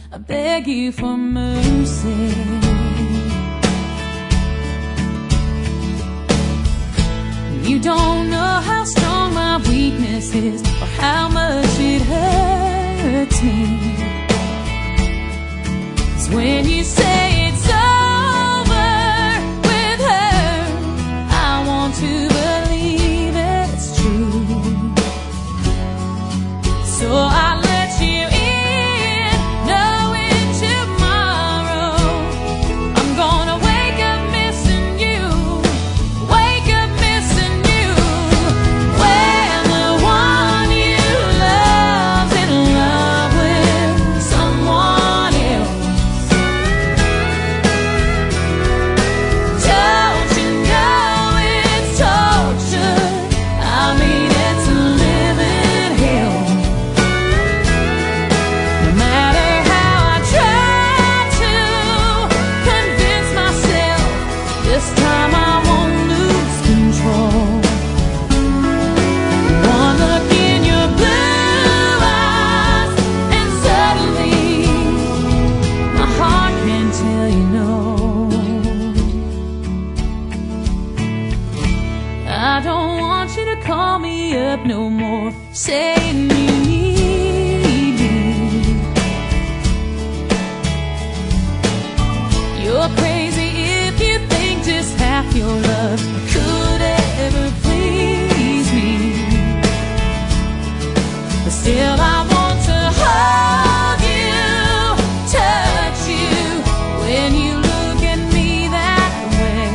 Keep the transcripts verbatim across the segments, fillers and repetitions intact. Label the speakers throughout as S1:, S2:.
S1: I beg you for mercy. You don't know how strong my weakness is, or how much it hurts me. 'Cause when you say it's over with her, I want to believe it's true. So I let you in, knowing tomorrow I'm gonna wake up missing you, wake up missing you. When the one you love's in love with someone else, don't you know it's torture? I mean, it's a living hell. No matter how I try to convince myself, this time I won't lose control. One look in your blue eyes, and suddenly my heart can tell you no. I don't want you to call me up no more, saying you need me. You're crazy if you think just half your love could ever please me. But still I want to hold you, touch you when you look at me that way.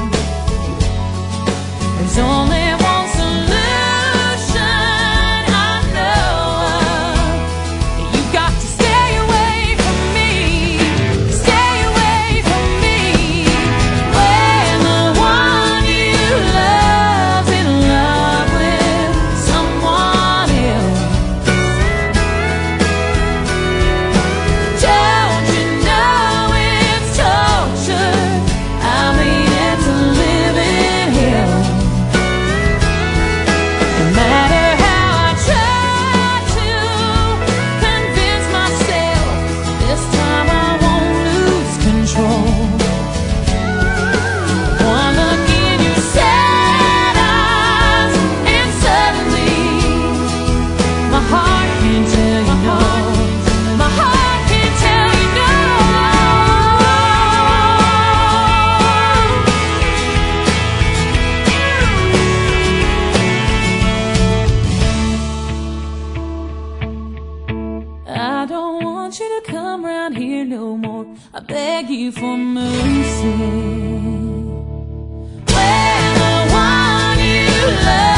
S1: There's only one solution I know of. You've got to stay away from me, stay away from me. When the one you love's in love with someone else, don't you know it's torture? I mean, it's a living hell. No matter how I try to convince myself, this time I won't lose control. One look in your sad eyes, and suddenly my heart can tell you no. My heart can tell you no. I don't want you to come round here no more, I beg you for mercy. When the one you love